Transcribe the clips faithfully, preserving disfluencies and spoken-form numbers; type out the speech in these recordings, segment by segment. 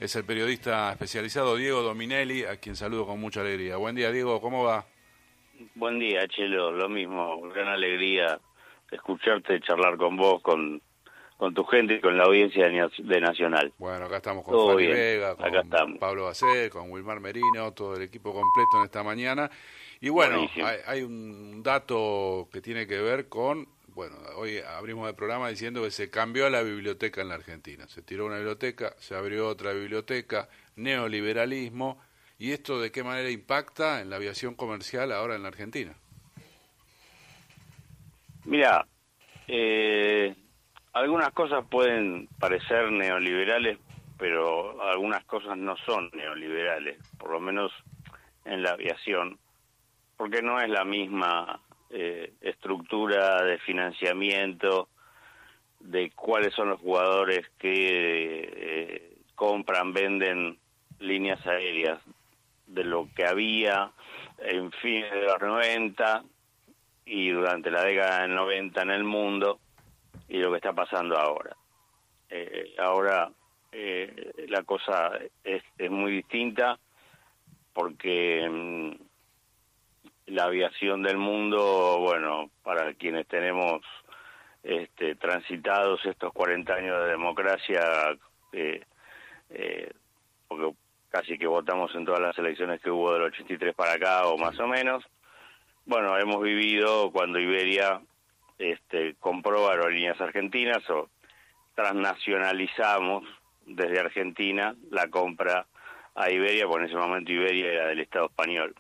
es el periodista especializado Diego Dominelli, a quien saludo con mucha alegría. Buen día, Diego, ¿cómo va? Buen día, Chelo, lo mismo, gran alegría de escucharte, charlar con vos, con, con tu gente y con la audiencia de, de Nacional. Bueno, acá estamos con Todo Fanny bien, Vega, acá con estamos. Pablo Bacé, con Wilmar Merino, todo el equipo completo en esta mañana. Y bueno, hay, hay un dato que tiene que ver con, bueno, hoy abrimos el programa diciendo que se cambió la biblioteca en la Argentina. Se tiró una biblioteca, se abrió otra biblioteca, neoliberalismo. ¿Y esto de qué manera impacta en la aviación comercial ahora en la Argentina? Mira, eh, algunas cosas pueden parecer neoliberales, pero algunas cosas no son neoliberales, por lo menos en la aviación, porque no es la misma eh, estructura de financiamiento, de cuáles son los jugadores que eh, compran, venden líneas aéreas, de lo que había en fines de los noventa y durante la década del noventa en el mundo y lo que está pasando ahora. Eh, ahora eh, la cosa es, es muy distinta porque mmm, la aviación del mundo, bueno, para quienes tenemos este, transitados estos cuarenta años de democracia, eh, eh, porque casi que votamos en todas las elecciones que hubo del ochenta y tres para acá o más o menos. Bueno, hemos vivido cuando Iberia este, compró aerolíneas argentinas o transnacionalizamos desde Argentina la compra a Iberia, porque en ese momento Iberia era del Estado español.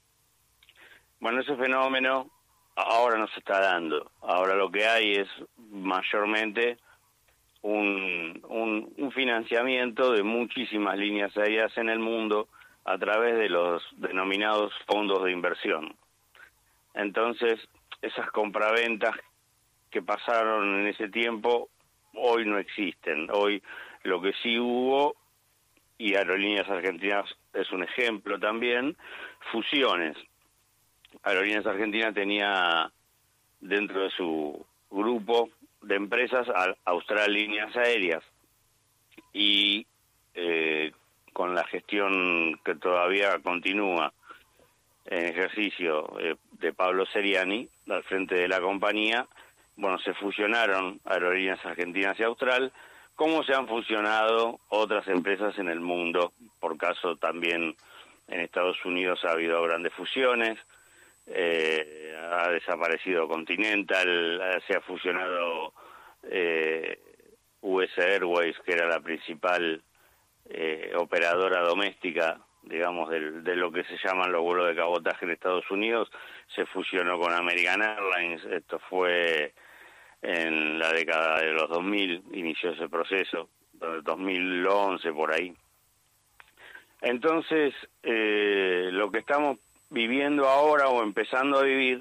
Bueno, ese fenómeno ahora no se está dando. Ahora lo que hay es mayormente Un, un, un financiamiento de muchísimas líneas aéreas en el mundo a través de los denominados fondos de inversión. Entonces, esas compraventas que pasaron en ese tiempo hoy no existen. Hoy lo que sí hubo, y Aerolíneas Argentinas es un ejemplo también, fusiones. Aerolíneas Argentinas tenía dentro de su grupo de empresas a Austral Líneas Aéreas y eh, con la gestión que todavía continúa en ejercicio eh, de Pablo Seriani al frente de la compañía, bueno, se fusionaron Aerolíneas Argentinas y Austral, como se han fusionado otras empresas en el mundo. Por caso también en Estados Unidos ha habido grandes fusiones. Eh, ha desaparecido Continental, se ha fusionado eh, U S Airways, que era la principal eh, operadora doméstica, digamos, de, de lo que se llaman los vuelos de cabotaje en Estados Unidos, se fusionó con American Airlines. Esto fue en la década de los dos mil, inició ese proceso, dos mil once por ahí. Entonces, eh, lo que estamos viviendo ahora o empezando a vivir,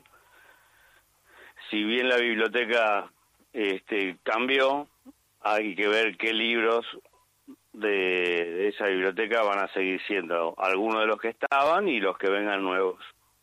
si bien la biblioteca este, cambió, hay que ver qué libros de, de esa biblioteca van a seguir siendo algunos de los que estaban y los que vengan nuevos.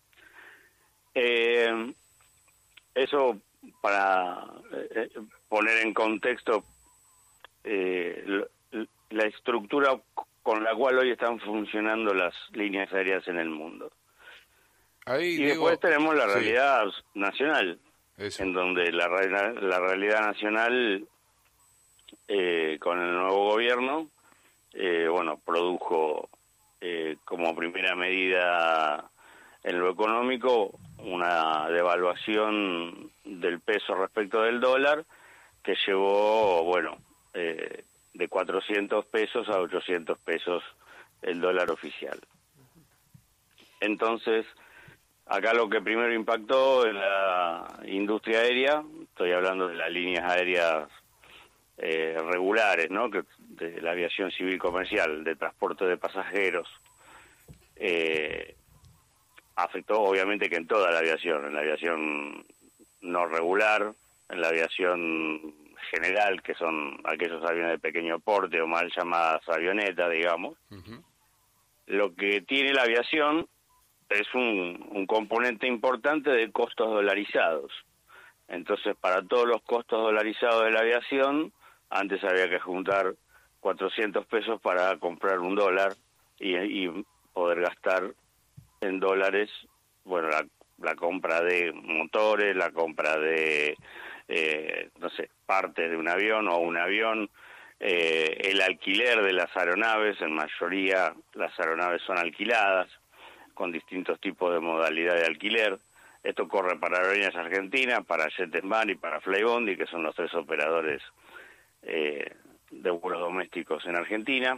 Eh, eso para eh, poner en contexto eh, la estructura con la cual hoy están funcionando las líneas aéreas en el mundo. Ahí, y Diego, después tenemos la sí. realidad nacional, Eso. en donde la, la realidad nacional, eh, con el nuevo gobierno, eh, bueno, produjo eh, como primera medida en lo económico una devaluación del peso respecto del dólar, que llevó, bueno, eh, de cuatrocientos pesos a ochocientos pesos el dólar oficial. Entonces, acá lo que primero impactó en la industria aérea, estoy hablando de las líneas aéreas eh, regulares, ¿no?, que de la aviación civil comercial, de transporte de pasajeros, eh, afectó obviamente que en toda la aviación, en la aviación no regular, en la aviación general, que son aquellos aviones de pequeño porte o mal llamadas avionetas, digamos. Uh-huh. Lo que tiene la aviación es un, un componente importante de costos dolarizados. Entonces, para todos los costos dolarizados de la aviación, antes había que juntar cuatrocientos pesos para comprar un dólar y, y poder gastar en dólares, bueno, la, la compra de motores, la compra de, eh, no sé, partes de un avión o un avión, eh, el alquiler de las aeronaves, en mayoría las aeronaves son alquiladas, con distintos tipos de modalidad de alquiler. Esto corre para Aerolíneas Argentinas, para JetSmart y para Flybondi, que son los tres operadores eh, de vuelos domésticos en Argentina.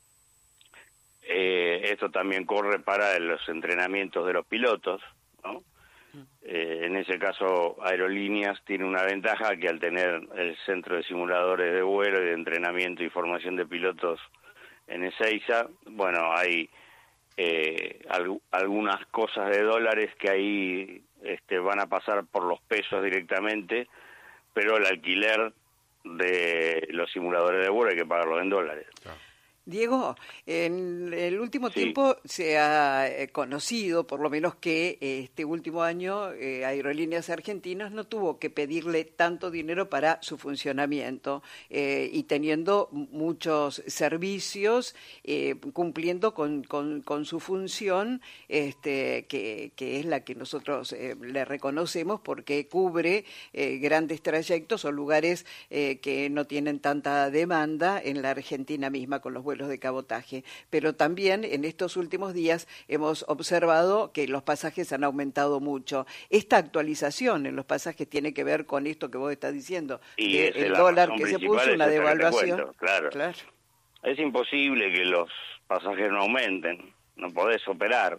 Eh, esto también corre para los entrenamientos de los pilotos, ¿no? Eh, en ese caso, Aerolíneas tiene una ventaja que al tener el centro de simuladores de vuelo y de entrenamiento y formación de pilotos en Ezeiza, bueno, hay eh, al, algunas cosas de dólares que ahí este, van a pasar por los pesos directamente, pero el alquiler de los simuladores de vuelo hay que pagarlo en dólares. Claro. Diego, en el último Sí. tiempo se ha eh, conocido, por lo menos, que eh, este último año eh, Aerolíneas Argentinas no tuvo que pedirle tanto dinero para su funcionamiento eh, y teniendo muchos servicios, eh, cumpliendo con, con, con su función, este, que, que es la que nosotros eh, le reconocemos porque cubre eh, grandes trayectos o lugares eh, que no tienen tanta demanda en la Argentina misma con los vuelos de cabotaje, pero también en estos últimos días hemos observado que los pasajes han aumentado mucho. Esta actualización en los pasajes tiene que ver con esto que vos estás diciendo, Y que esa el es la dólar razón que se principal, puso, es una esta que te devaluación. cuento, claro. Claro. Es imposible que los pasajes no aumenten, no podés operar.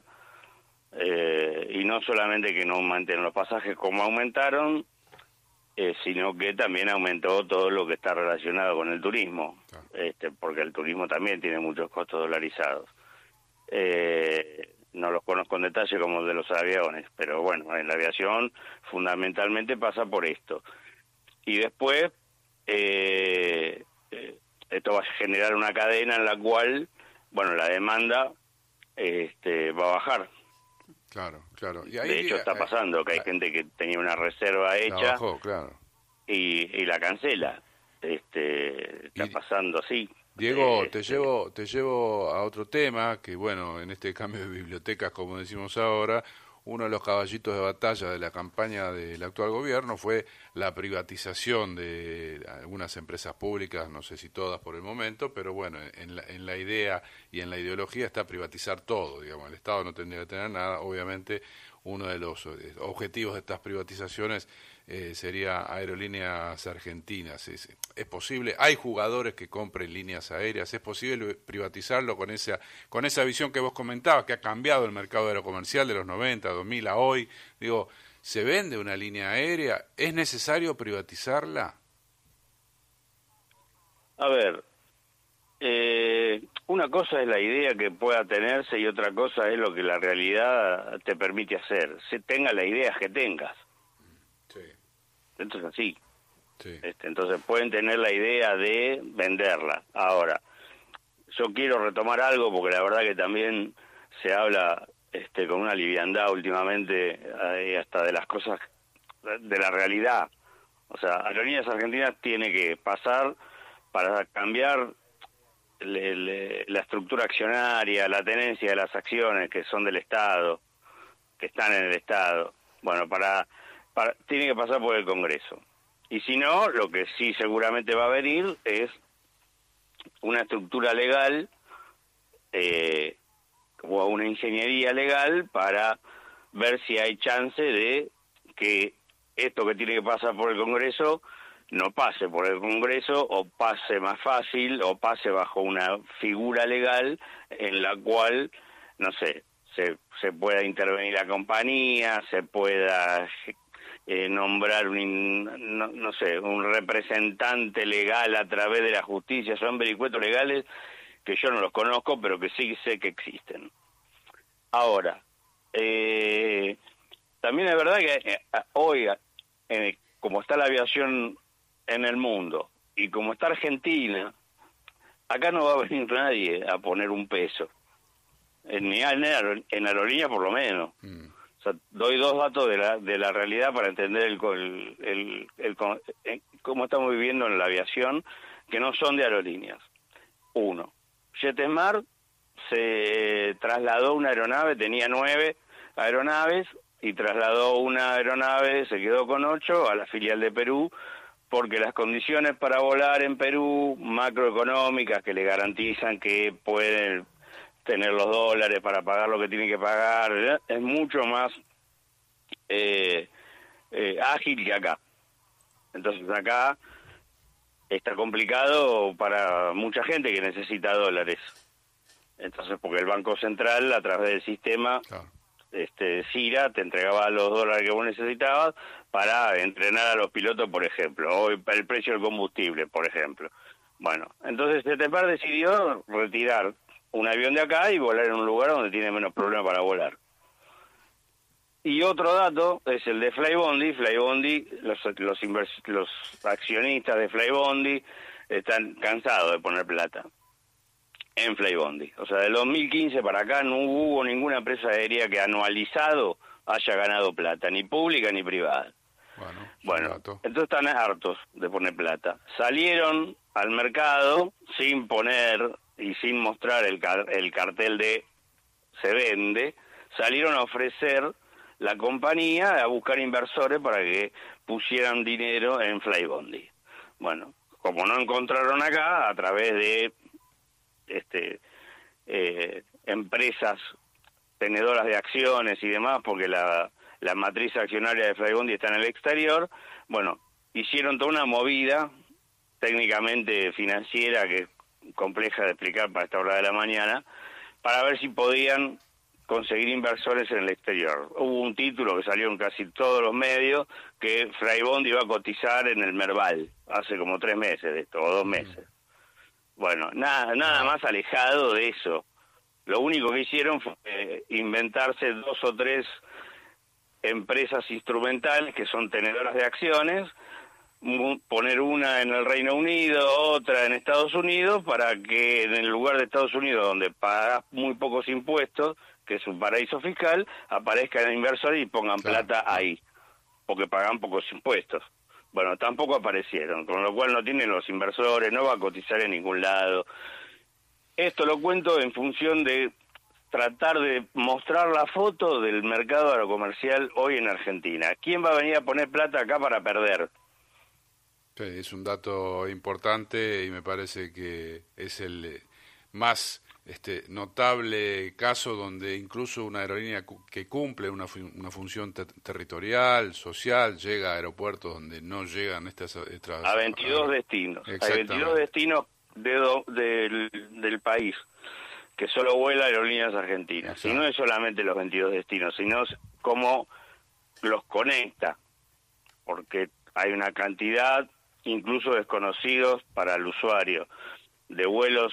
Eh, y no solamente que no aumenten los pasajes como aumentaron, Eh, sino que también aumentó todo lo que está relacionado con el turismo, claro. este, porque el turismo también tiene muchos costos dolarizados. Eh, no los conozco en detalle como el de los aviones, pero bueno, en la aviación fundamentalmente pasa por esto. Y después, eh, eh, esto va a generar una cadena en la cual, bueno, la demanda este, va a bajar. Claro, claro. Y ahí, de hecho, está pasando que hay gente que tenía una reserva hecha bajó, claro. y, y la cancela. Este, está y, pasando así. Diego, este, te llevo te llevo a otro tema, que bueno, en este cambio de bibliotecas, como decimos ahora, uno de los caballitos de batalla de la campaña del actual gobierno fue la privatización de algunas empresas públicas, no sé si todas por el momento, pero bueno, en la, en la idea y en la ideología está privatizar todo, digamos, el Estado no tendría que tener nada. Obviamente uno de los objetivos de estas privatizaciones eh, sería Aerolíneas Argentinas. Es, es posible, hay jugadores que compren líneas aéreas, es posible privatizarlo con esa con esa visión que vos comentabas, que ha cambiado el mercado aerocomercial de los noventa, dos mil a hoy. Digo, ¿se vende una línea aérea? ¿Es necesario privatizarla? A ver, eh, una cosa es la idea que pueda tenerse y otra cosa es lo que la realidad te permite hacer. Se tenga la idea que tengas. Sí. Entonces así. Sí. Este, entonces pueden tener la idea de venderla. Ahora, yo quiero retomar algo porque la verdad que también se habla este, con una liviandad últimamente eh, hasta de las cosas, de la realidad. O sea, Aerolíneas Argentinas tiene que pasar para cambiar le, le, la estructura accionaria, la tenencia de las acciones que son del Estado, que están en el Estado. Bueno, para, para tiene que pasar por el Congreso. Y si no, lo que sí seguramente va a venir es una estructura legal eh, o una ingeniería legal para ver si hay chance de que esto que tiene que pasar por el Congreso no pase por el Congreso o pase más fácil o pase bajo una figura legal en la cual, no sé, se, se pueda intervenir la compañía, se pueda eh, nombrar un, no, no sé, un representante legal a través de la justicia. Son vericuetos legales que yo no los conozco, pero que sí sé que existen. Ahora, eh, también es verdad que eh, hoy, eh, como está la aviación en el mundo y como está Argentina, acá no va a venir nadie a poner un peso, en, ni en, en aerolínea por lo menos. Mm. O sea, doy dos datos de la de la realidad para entender el, el, el, el, el cómo estamos viviendo en la aviación, que no son de aerolíneas. uno. JetSmart se trasladó una aeronave, tenía nueve aeronaves, y trasladó una aeronave, se quedó con ocho, a la filial de Perú, porque las condiciones para volar en Perú, macroeconómicas, que le garantizan que pueden tener los dólares para pagar lo que tienen que pagar, ¿verdad?, es mucho más eh, eh, ágil que acá. Entonces acá está complicado para mucha gente que necesita dólares. Entonces, porque el Banco Central, a través del sistema, claro, este CIRA, te entregaba los dólares que vos necesitabas para entrenar a los pilotos, por ejemplo, o el precio del combustible, por ejemplo. Bueno, entonces JetSmart decidió retirar un avión de acá y volar en un lugar donde tiene menos problema para volar. Y otro dato es el de Flybondi. Flybondi, los, los, invers- los accionistas de Flybondi están cansados de poner plata en Flybondi. O sea, del dos mil quince para acá no hubo ninguna empresa aérea que anualizado haya ganado plata, ni pública ni privada. Bueno, bueno entonces están hartos de poner plata. Salieron al mercado sin poner y sin mostrar el, car- el cartel de se vende, salieron a ofrecer la compañía, a buscar inversores para que pusieran dinero en Flybondi. Bueno, como no encontraron acá, a través de este eh, empresas tenedoras de acciones y demás, porque la, la matriz accionaria de Flybondi está en el exterior, bueno, hicieron toda una movida técnicamente financiera que es compleja de explicar para esta hora de la mañana, para ver si podían conseguir inversores en el exterior. Hubo un título que salió en casi todos los medios, que Flybondi iba a cotizar en el Merval, hace como tres meses de esto, o dos meses. Bueno, nada, nada más alejado de eso. Lo único que hicieron fue eh, inventarse dos o tres empresas instrumentales que son tenedoras de acciones, poner una en el Reino Unido, otra en Estados Unidos, para que en el lugar de Estados Unidos, donde pagas muy pocos impuestos, que es un paraíso fiscal, aparezcan inversores y pongan claro. plata ahí, porque pagan pocos impuestos. Bueno, tampoco aparecieron, con lo cual no tienen los inversores, no va a cotizar en ningún lado. Esto lo cuento en función de tratar de mostrar la foto del mercado aerocomercial hoy en Argentina. ¿Quién va a venir a poner plata acá para perder? Sí, es un dato importante y me parece que es el más este notable caso donde incluso una aerolínea que cumple una, fu- una función ter- territorial, social, llega a aeropuertos donde no llegan estas... estas a veintidós a... destinos. Hay veintidós destinos de do, del, del país que solo vuela Aerolíneas Argentinas. Exacto. Y no es solamente los veintidós destinos, sino cómo los conecta, porque hay una cantidad, incluso desconocidos para el usuario, de vuelos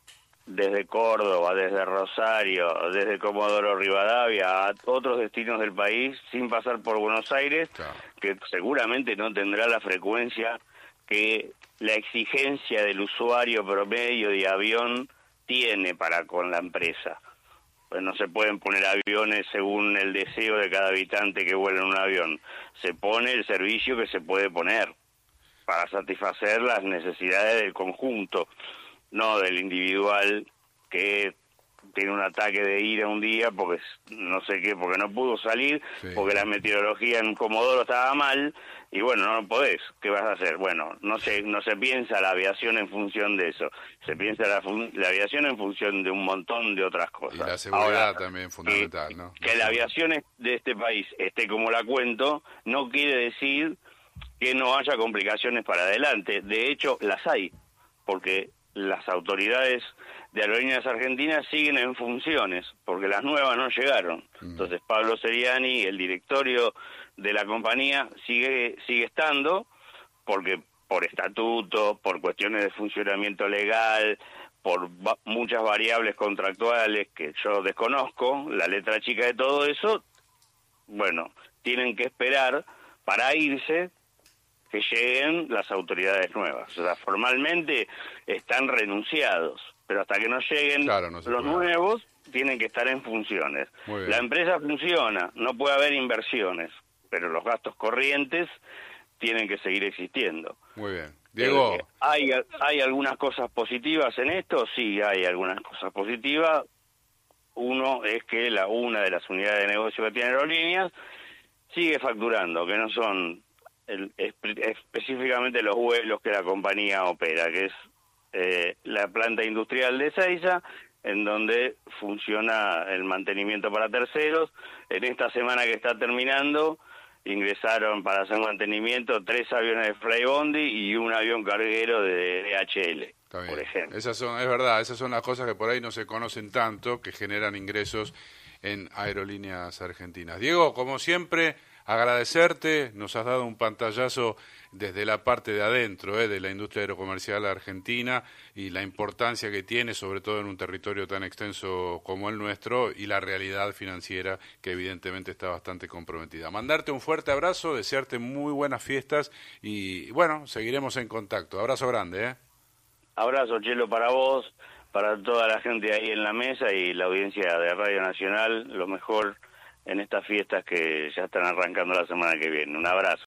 desde Córdoba, desde Rosario, desde Comodoro Rivadavia a otros destinos del país sin pasar por Buenos Aires, claro. que seguramente no tendrá la frecuencia que la exigencia del usuario promedio de avión tiene para con la empresa. Pues no se pueden poner aviones según el deseo de cada habitante que vuela en un avión. Se pone el servicio que se puede poner para satisfacer las necesidades del conjunto, no del individual que tiene un ataque de ira un día porque no sé qué, porque no pudo salir, sí. porque la meteorología en Comodoro estaba mal, y bueno, no podés, ¿qué vas a hacer? Bueno, no se no se piensa la aviación en función de eso, se piensa la, fun- la aviación en función de un montón de otras cosas. Y la seguridad Ahora, también fundamental, que, ¿no? Que no la aviación de este país esté como la cuento, no quiere decir que no haya complicaciones para adelante. De hecho, las hay, porque las autoridades de Aerolíneas Argentinas siguen en funciones, porque las nuevas no llegaron. Mm. Entonces Pablo Seriani, el directorio de la compañía, sigue sigue estando, porque por estatuto, por cuestiones de funcionamiento legal, por va- muchas variables contractuales que yo desconozco, la letra chica de todo eso, bueno, tienen que esperar para irse que lleguen las autoridades nuevas. O sea, formalmente están renunciados, pero hasta que no lleguen claro, no los nuevos, tienen que estar en funciones. La empresa funciona, no puede haber inversiones, pero los gastos corrientes tienen que seguir existiendo. Muy bien. Diego. Eh, ¿hay, ¿Hay algunas cosas positivas en esto? Sí, hay algunas cosas positivas. Uno es que la una de las unidades de negocio que tiene Aerolíneas sigue facturando, que no son el, espe- específicamente los vuelos que la compañía opera, que es eh, la planta industrial de Ezeiza, en donde funciona el mantenimiento para terceros. En esta semana que está terminando, ingresaron para hacer mantenimiento tres aviones de Flybondi y un avión carguero de D H L, por ejemplo. Esas son, es verdad, esas son las cosas que por ahí no se conocen tanto, que generan ingresos en Aerolíneas Argentinas. Diego, como siempre, agradecerte, nos has dado un pantallazo desde la parte de adentro eh, de la industria aerocomercial argentina y la importancia que tiene, sobre todo en un territorio tan extenso como el nuestro, y la realidad financiera que evidentemente está bastante comprometida. Mandarte un fuerte abrazo, desearte muy buenas fiestas y bueno, seguiremos en contacto. Abrazo grande. ¿eh? Abrazo, Chelo, para vos, para toda la gente ahí en la mesa y la audiencia de Radio Nacional, lo mejor en estas fiestas que ya están arrancando la semana que viene. Un abrazo.